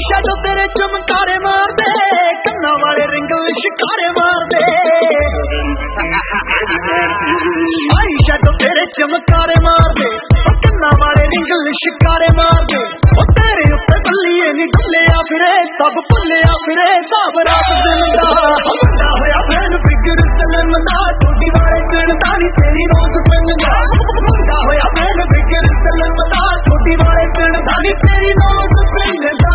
Shadow तेरे चमकारे मार दे, कन्ना वाले रिंग शिकारे मार दे। आई शैडो तेरे चमकारे मार दे, कन्ना वाले रिंग शिकारे मार दे। तेरे उत्ते बल्लिए नी डुलिया फिरे, सब भुलिया फिरे सब रात दिन दा। मुंडा होया फैन फिगर सलम दा, टोडी वाले दिन दा नी तेरी रोज पिंदा। मुंडा होया फैन फिगर सलम दा, टोडी वाले दिन दा नी तेरी रोज पिंदा।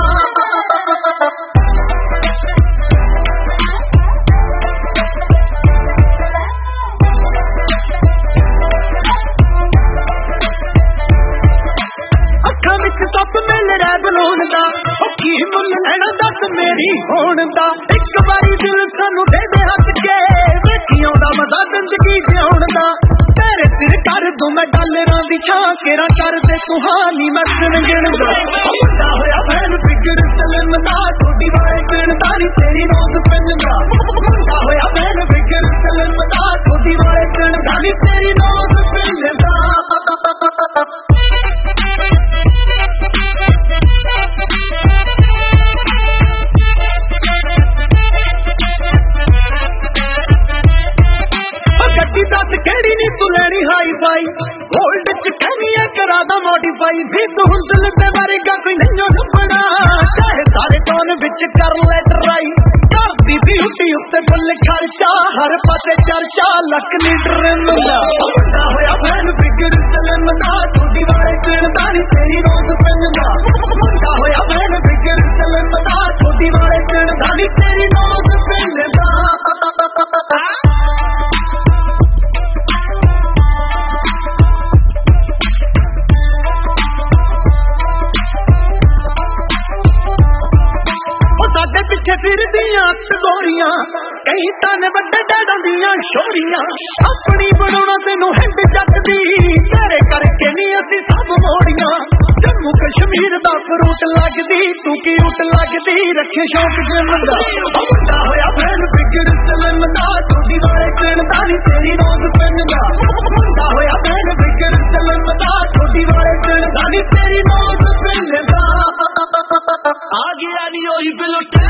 अखां विच सप मिल रहा बलून दा, की मुल लैना दस मेरी होण दा। एक बारी दिल सानू दे दे हट के, देखी आउंदा मजा जिंदगी जिउण दा। तेरे सिर कर दूं मैं डॉलरां दी छां, केरा कर दे सुहानी मैं दिन गिणदा। मुंडा होया फैन फिगर सलम दा, टोडी वाले दिन दा नी तेरी रोज पिंदा। मुंडा होया फैन फिगर सलम दा, टोडी वाले दिन दा नी तेरी रोज पिंदा। गड्डी दस केड़ी नी तू लैनी हाई फाई, गोल्ड च कहनी है करा दा मॉडिफाई। भी तू हुण दिल ते मरेगा कोई नहीं लभना, चाहे सारे टोन विच कर ले ट्राई। करदी ब्यूटी उत्ते फुल खर्चा, हर पासे चर्चा लक लीटर मिलदा। मुंडा होया फैन फिगर सलम दा, टोडी वाले दिन दा नी तेरी रोज पिंदा। मुंडा होया फैन फिगर सलम दा, टोडी वाले दिन दा नी तेरी रोज पिंदा। साडे पिछे फिरदियां गोरियां, कई तन वड्डे डैडां दियां शोरियां। अपनी बनाउणा तैनूं हिंद जगदी, तेरे करके नी असीं सब मोड़ियां। जम्मू कश्मीर दा फ्रूट लगदी, तू क्यूट लगदी, रखे शौक जिम दा। मुंडा होया फैन फिगर सलम दा, टोडी वाले दिन दा नी तेरी रोज पिंदा। मुंडा होया फैन फिगर सलम दा, टोडी वाले दिन दा नी तेरी रोज पिंदा। आ गया नी ओही बिलो